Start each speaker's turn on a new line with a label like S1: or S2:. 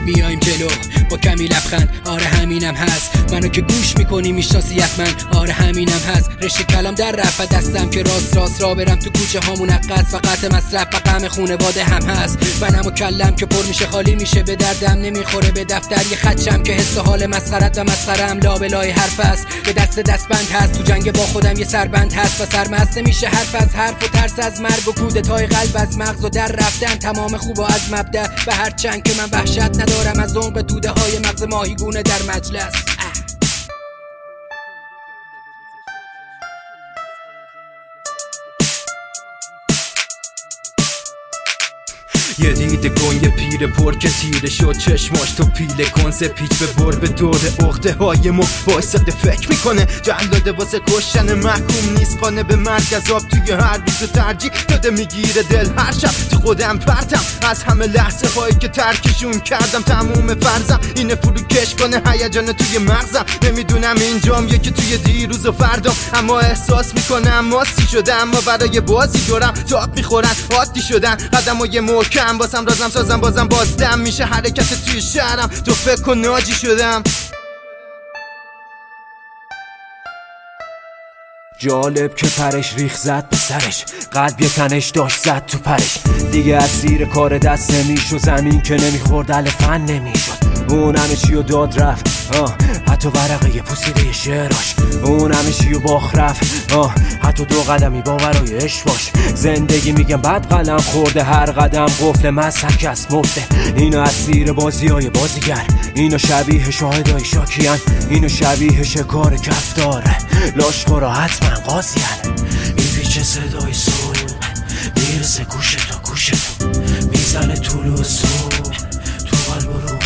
S1: میایم جلو با کمی لبخند. آره همینم هست، منو که گوش میکنی میشناسی حتما. آره همینم هست، رشته کلام در رفت دستم که راست را برم تو کوچه ها منقص. فقط مصرف و غم خونواده هم هست. منم و کلم که پر میشه خالی میشه، به دردم نمیخوره به دفتر یه خدشم که حس حال مسخرت و مسخرم لابلای حرف است. به دستبند هست، تو جنگ با خودم یه سربند هست و سرمست میشه حرف از حرف و ترس از مرگ و کودتای قلب از مغز و در رفتن. تمام خوب و از مبدأ به هر چند که من وحشت ندارم از عمق توده های مغز ماهیگونه در مجلس.
S2: یه دیده کن یه پیر پر که تیره شد چشماش تو پیله کن پیچ به بر به دوره اخته های ما بایستاده فکر میکنه جلاده واسه کشتن محکوم نیست خانه به مرکز آب توی هر روز و ترجیح داده میگیره دل هر شب تو خودم پرتم از همه لحظه هایی که ترکشون کردم. تموم فرضم اینه فروکش کنه هیجان توی مغزم. نمیدونم اینجام یکی توی دیروز و فردا، اما احساس میکنم ماستی شدم اما برای بازی دورم تاب میخورن عادی شدن قدم های محکم باسم رازم سازم بازم بازدم میشه حرکت توی شهرم. تو فکر کن ناجی شدم.
S3: جالب که پرش ریخ زد به سرش، قلب یه تنش داشت زد تو پرش. دیگه از زیر کار دست نمیشد، زمین که نمیخورد الفن نمیشد. اون همه چیو داد رفت حتی ورقه پوسیده شعراش. اون همه چیو باخ رفت حتی دو قدمی باورای عشق باش. زندگی میگم بد قلم خورده، هر قدم قفل مسک است مفته. اینو از زیر بازیای بازیگر، اینو شبیه شاهدای شاکیان، اینو شبیه شکار کفتاره لاشخورا حتما قاضیان. این پیچ صدای صبح میرسه گوش تو میزنه طول و صبح تو قلب و روح